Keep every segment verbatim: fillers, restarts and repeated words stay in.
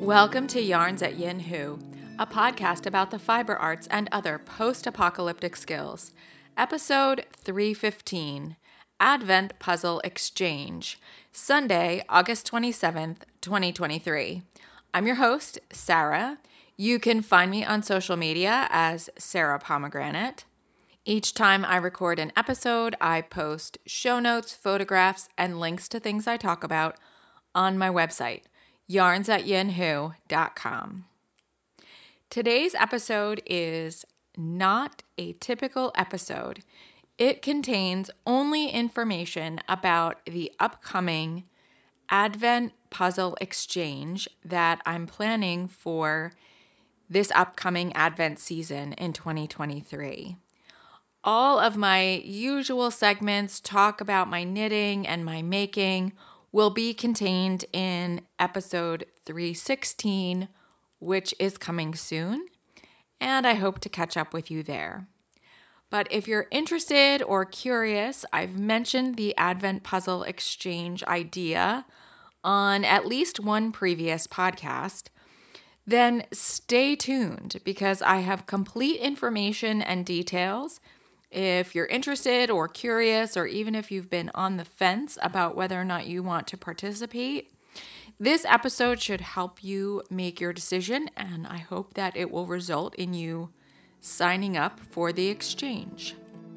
Welcome to Yarns at Yin Hu, a podcast about the fiber arts and other post-apocalyptic skills. Episode three fifteen, Advent Puzzle Exchange, Sunday, August twenty-seventh, twenty twenty-three. I'm your host, Sarah. You can find me on social media as Sarah Pomegranate. Each time I record an episode, I post show notes, photographs, and links to things I talk about on my website, yarns at yin hu dot com. Today's episode is not a typical episode. It contains only information about the upcoming Advent Puzzle Exchange that I'm planning for this upcoming Advent season in twenty twenty-three. All of my usual segments talk about my knitting and my making will be contained in episode three sixteen, which is coming soon, and I hope to catch up with you there. But if you're interested or curious, I've mentioned the Advent Puzzle Exchange idea on at least one previous podcast. Then stay tuned because I have complete information and details. If you're interested or curious, or even if you've been on the fence about whether or not you want to participate, this episode should help you make your decision, and I hope that it will result in you signing up for the exchange.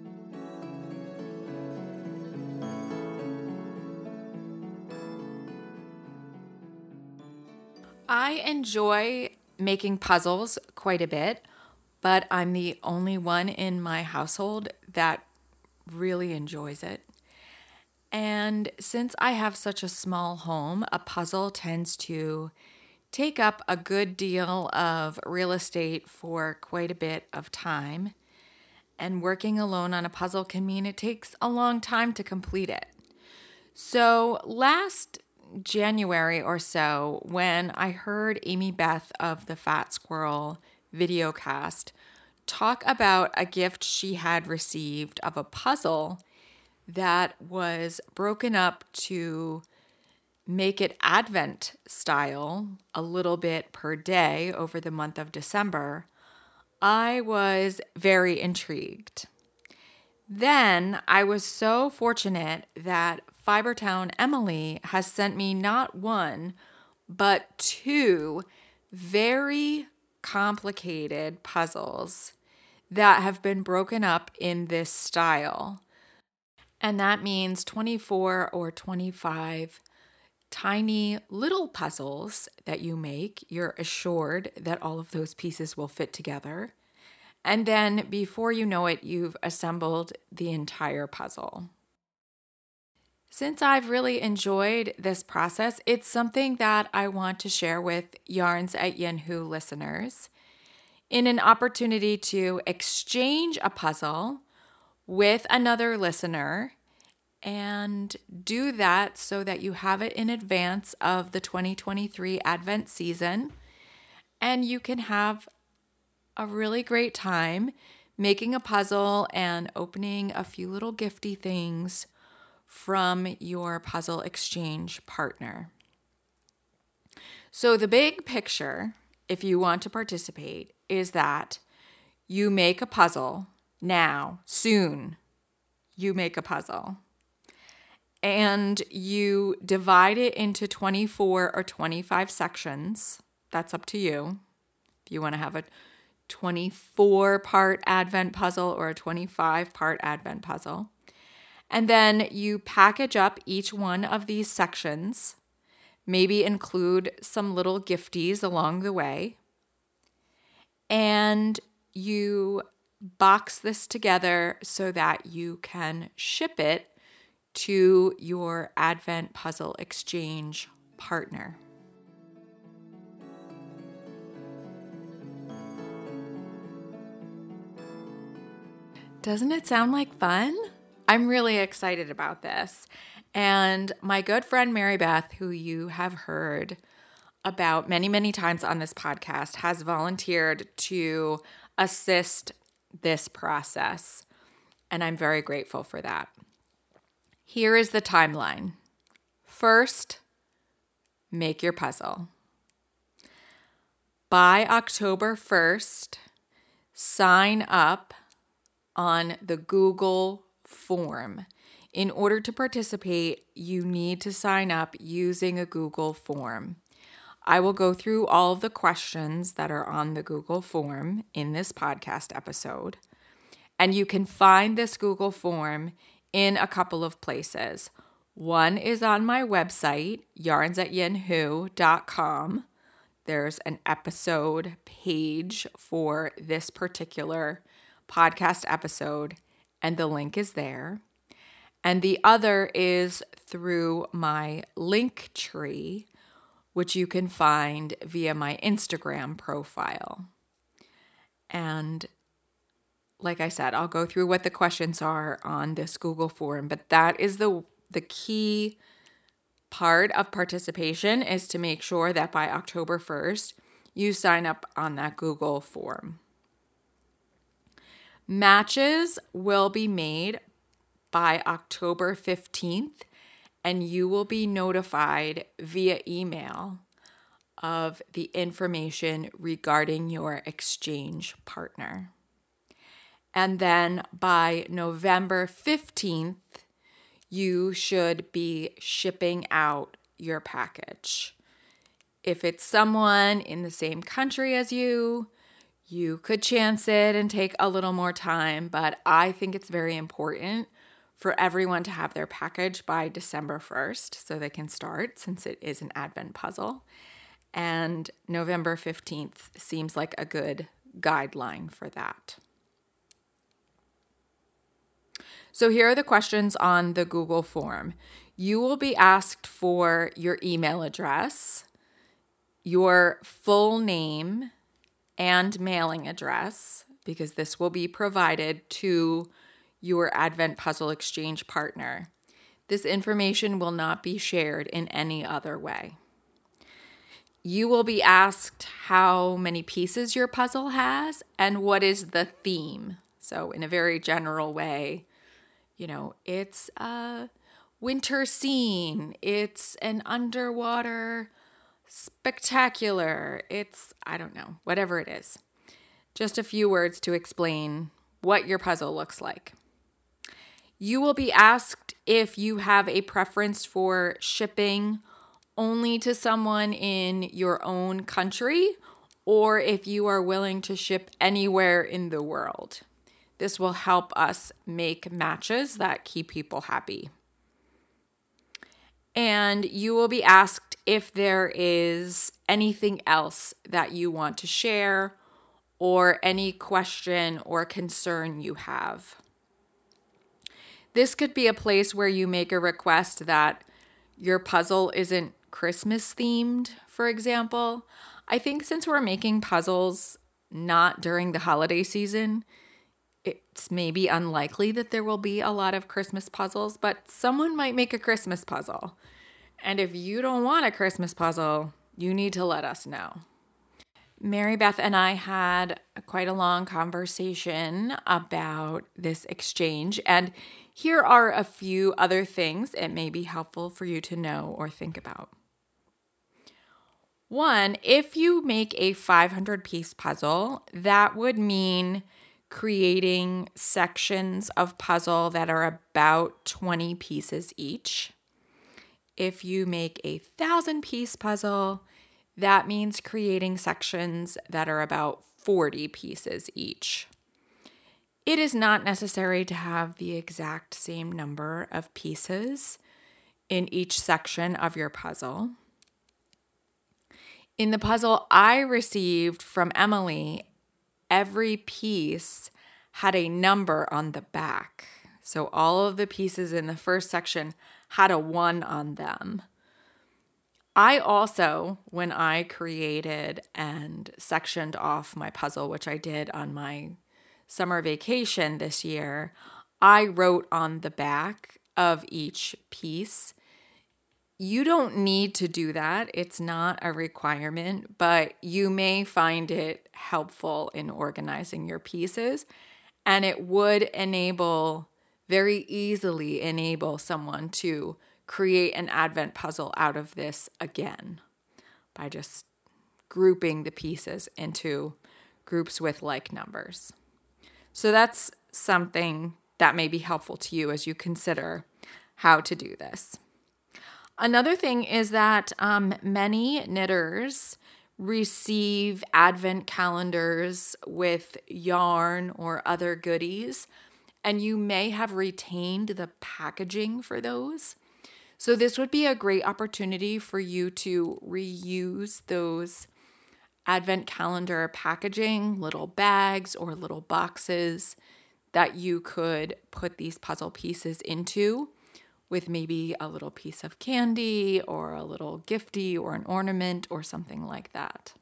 I enjoy making puzzles quite a bit, but I'm the only one in my household that really enjoys it. And since I have such a small home, a puzzle tends to take up a good deal of real estate for quite a bit of time. And working alone on a puzzle can mean it takes a long time to complete it. So last January or so, when I heard Amy Beth of the Fat Squirrel videocast talk about a gift she had received of a puzzle that was broken up to make it Advent style a little bit per day over the month of December, I was very intrigued. Then I was so fortunate that Fibertown Emily has sent me not one, but two very complicated puzzles that have been broken up in this style. And that means twenty-four or twenty-five tiny little puzzles that you make. You're assured that all of those pieces will fit together. And then before you know it, you've assembled the entire puzzle. Since I've really enjoyed this process, it's something that I want to share with Yarns at Yin Hu listeners in an opportunity to exchange a puzzle with another listener and do that so that you have it in advance of the twenty twenty-three Advent season, and you can have a really great time making a puzzle and opening a few little gifty things from your puzzle exchange partner. So the big picture, if you want to participate, is that you make a puzzle now, soon. You make a puzzle. And you divide it into twenty-four or twenty-five sections. That's up to you. If you want to have a twenty-four part Advent puzzle or a twenty-five part Advent puzzle. And then you package up each one of these sections, maybe include some little gifties along the way, and you box this together so that you can ship it to your Advent Puzzle Exchange partner. Doesn't it sound like fun? I'm really excited about this. And my good friend Mary Beth, who you have heard about many, many times on this podcast, has volunteered to assist this process. And I'm very grateful for that. Here is the timeline. First, make your puzzle. by October first, sign up on the Google form. In order to participate, you need to sign up using a Google form. I will go through all of the questions that are on the Google form in this podcast episode. And you can find this Google form in a couple of places. One is on my website, yarns at yin who dot com. There's an episode page for this particular podcast episode, and the link is there. And the other is through my Linktree, which you can find via my Instagram profile. And like I said, I'll go through what the questions are on this Google form, but that is the the key part of participation, is to make sure that by October first, you sign up on that Google form. Matches will be made by October fifteenth, and you will be notified via email of the information regarding your exchange partner. And then by November fifteenth, you should be shipping out your package. If it's someone in the same country as you, you could chance it and take a little more time, but I think it's very important for everyone to have their package by December first so they can start, since it is an Advent puzzle. And November fifteenth seems like a good guideline for that. So here are the questions on the Google form. You will be asked for your email address, your full name, and mailing address, because this will be provided to your Advent Puzzle Exchange partner. This information will not be shared in any other way. You will be asked how many pieces your puzzle has and what is the theme. So in a very general way, you know, it's a winter scene, it's an underwater spectacular, it's, I don't know, whatever it is. Just a few words to explain what your puzzle looks like. You will be asked if you have a preference for shipping only to someone in your own country, or if you are willing to ship anywhere in the world. This will help us make matches that keep people happy. And you will be asked if there is anything else that you want to share or any question or concern you have. This could be a place where you make a request that your puzzle isn't Christmas themed, for example. I think since we're making puzzles not during the holiday season, it's maybe unlikely that there will be a lot of Christmas puzzles, but someone might make a Christmas puzzle. And if you don't want a Christmas puzzle, you need to let us know. Mary Beth and I had quite a long conversation about this exchange, and here are a few other things it may be helpful for you to know or think about. One, if you make a five hundred piece puzzle, that would mean creating sections of puzzle that are about twenty pieces each. If you make a thousand piece puzzle, that means creating sections that are about forty pieces each. It is not necessary to have the exact same number of pieces in each section of your puzzle. In the puzzle I received from Emily, every piece had a number on the back. So all of the pieces in the first section had a one on them. I also, when I created and sectioned off my puzzle, which I did on my summer vacation this year, I wrote on the back of each piece. You don't need to do that. It's not a requirement, but you may find it helpful in organizing your pieces, and it would enable, very easily enable someone to create an Advent puzzle out of this again by just grouping the pieces into groups with like numbers. So that's something that may be helpful to you as you consider how to do this. Another thing is that um, many knitters receive advent calendars with yarn or other goodies, and you may have retained the packaging for those. So this would be a great opportunity for you to reuse those advent calendar packaging, little bags or little boxes that you could put these puzzle pieces into, with maybe a little piece of candy or a little gifty or an ornament or something like that.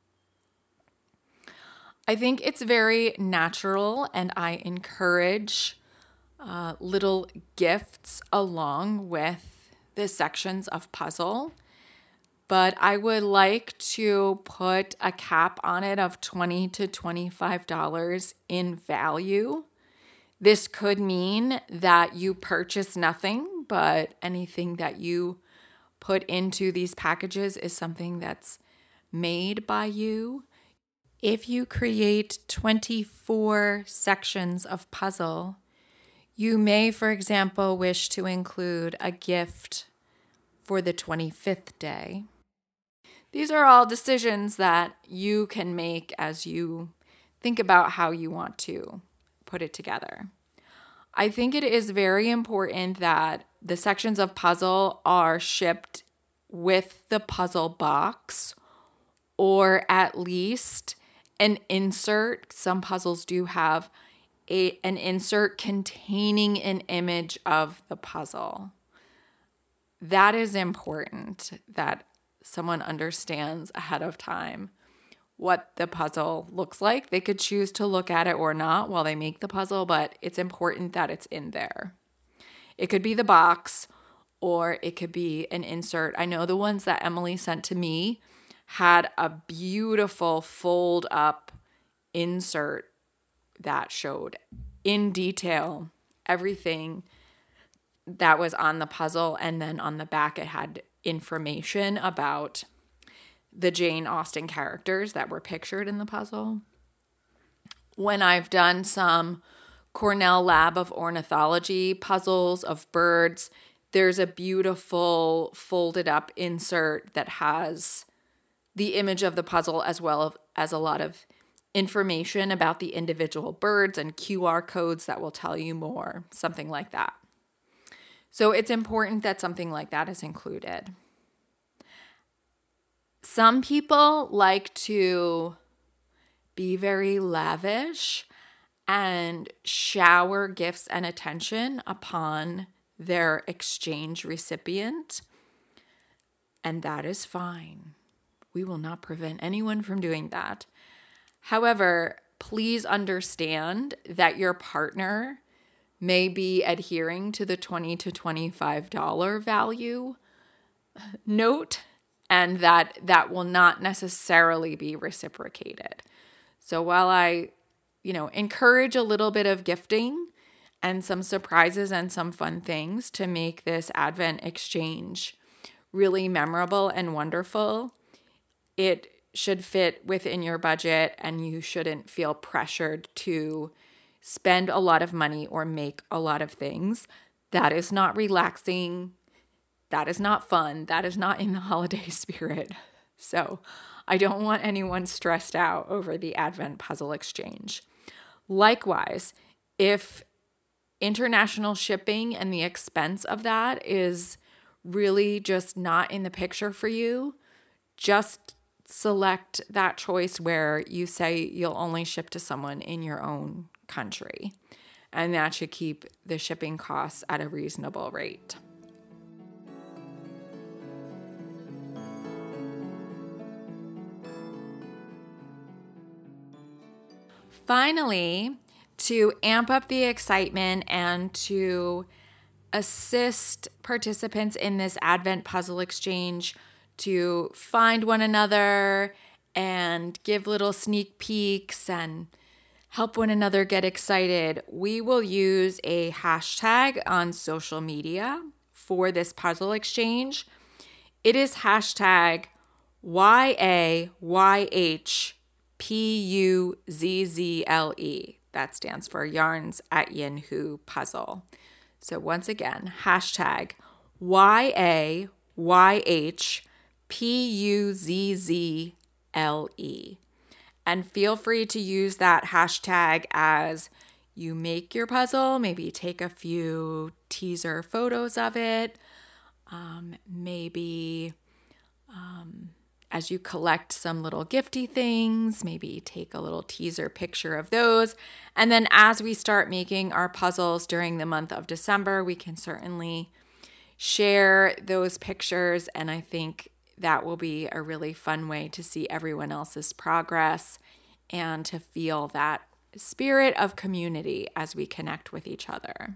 I think it's very natural, and I encourage uh, little gifts along with the sections of puzzle. But I would like to put a cap on it of twenty to twenty-five dollars in value. This could mean that you purchase nothing, but anything that you put into these packages is something that's made by you. If you create twenty-four sections of puzzle, you may, for example, wish to include a gift for the twenty-fifth day. These are all decisions that you can make as you think about how you want to put it together. I think it is very important that the sections of puzzle are shipped with the puzzle box, or at least an insert. Some puzzles do have a, an insert containing an image of the puzzle. That is important, that someone understands ahead of time what the puzzle looks like. They could choose to look at it or not while they make the puzzle, but it's important that it's in there. It could be the box, or it could be an insert. I know the ones that Emily sent to me had a beautiful fold up insert that showed in detail everything that was on the puzzle, and then on the back it had information about the Jane Austen characters that were pictured in the puzzle. When I've done some Cornell Lab of Ornithology puzzles of birds, there's a beautiful folded up insert that has the image of the puzzle as well as a lot of information about the individual birds and Q R codes that will tell you more, something like that. So it's important that something like that is included. Some people like to be very lavish and shower gifts and attention upon their exchange recipient, and that is fine. We will not prevent anyone from doing that. However, please understand that your partner may be adhering to the twenty to twenty-five dollars value note, and that that will not necessarily be reciprocated. So while I, you know, encourage a little bit of gifting and some surprises and some fun things to make this Advent exchange really memorable and wonderful, it should fit within your budget, and you shouldn't feel pressured to spend a lot of money or make a lot of things. That is not relaxing. That is not fun. That is not in the holiday spirit. So I don't want anyone stressed out over the Advent puzzle exchange. Likewise, if international shipping and the expense of that is really just not in the picture for you, just select that choice where you say you'll only ship to someone in your own country. And that should keep the shipping costs at a reasonable rate. Finally, to amp up the excitement and to assist participants in this Advent puzzle exchange to find one another and give little sneak peeks and help one another get excited, we will use a hashtag on social media for this puzzle exchange. It is hashtag Y A Y H P U Z Z L E. That stands for Yarns at Yin Hu Puzzle. So once again, hashtag Y A Y H P U Z Z L E. And feel free to use that hashtag as you make your puzzle. Maybe take a few teaser photos of it. Um, maybe um, as you collect some little gifty things, maybe take a little teaser picture of those. And then as we start making our puzzles during the month of December, we can certainly share those pictures. And I think that will be a really fun way to see everyone else's progress and to feel that spirit of community as we connect with each other.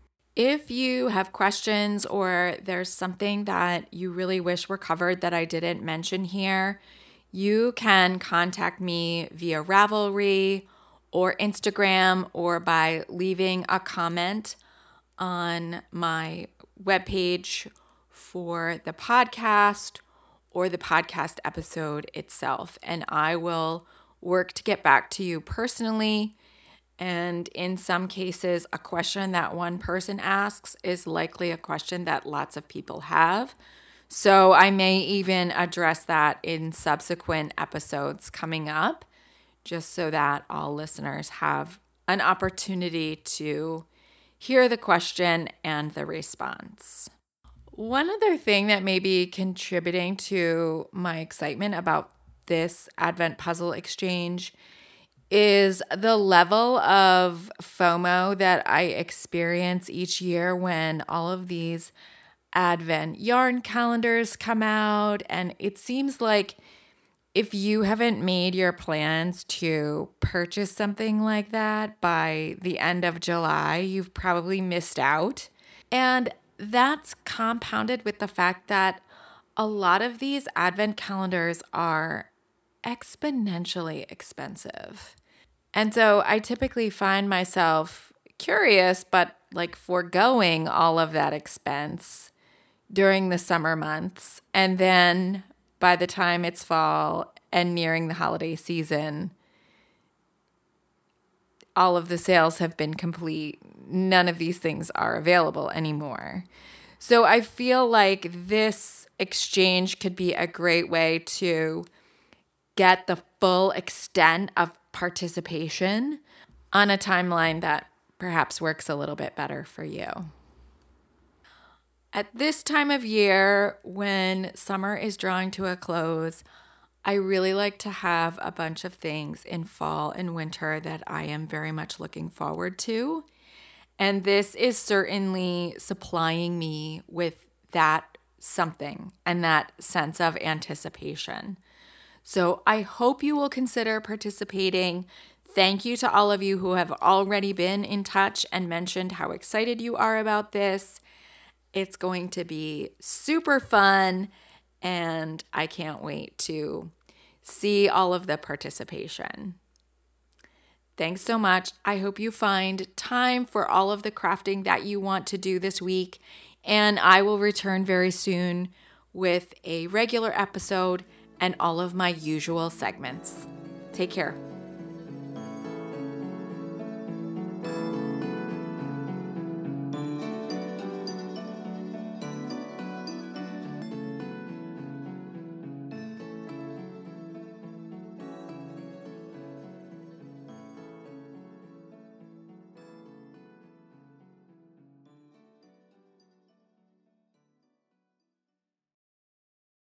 If you have questions or there's something that you really wish were covered that I didn't mention here, you can contact me via Ravelry or Instagram or by leaving a comment on my webpage for the podcast or the podcast episode itself. And I will work to get back to you personally. And in some cases, a question that one person asks is likely a question that lots of people have. So I may even address that in subsequent episodes coming up, just so that all listeners have an opportunity to hear the question and the response. One other thing that may be contributing to my excitement about this Advent Puzzle Exchange is the level of FOMO that I experience each year when all of these Advent yarn calendars come out. And it seems like if you haven't made your plans to purchase something like that by the end of July, you've probably missed out. And that's compounded with the fact that a lot of these Advent calendars are exponentially expensive. And so I typically find myself curious, but like foregoing all of that expense during the summer months. And then by the time it's fall and nearing the holiday season, all of the sales have been complete. None of these things are available anymore. So I feel like this exchange could be a great way to get the full extent of participation on a timeline that perhaps works a little bit better for you. At this time of year, when summer is drawing to a close, I really like to have a bunch of things in fall and winter that I am very much looking forward to. And this is certainly supplying me with that something and that sense of anticipation. So I hope you will consider participating. Thank you to all of you who have already been in touch and mentioned how excited you are about this. It's going to be super fun, and I can't wait to see all of the participation. Thanks so much. I hope you find time for all of the crafting that you want to do this week, and I will return very soon with a regular episode and all of my usual segments. Take care.